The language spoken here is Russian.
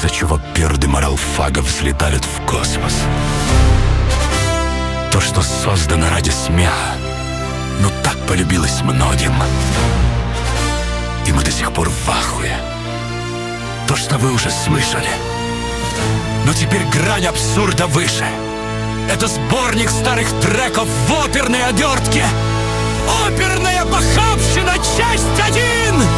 из-за чего перды моралфагов взлетают в космос. То, что создано ради смеха, ну так полюбилось многим. И мы до сих пор в ахуе. То, что вы уже слышали, но теперь грань абсурда выше. Это сборник старых треков в оперной обертке. Оперная похабщина, часть 1!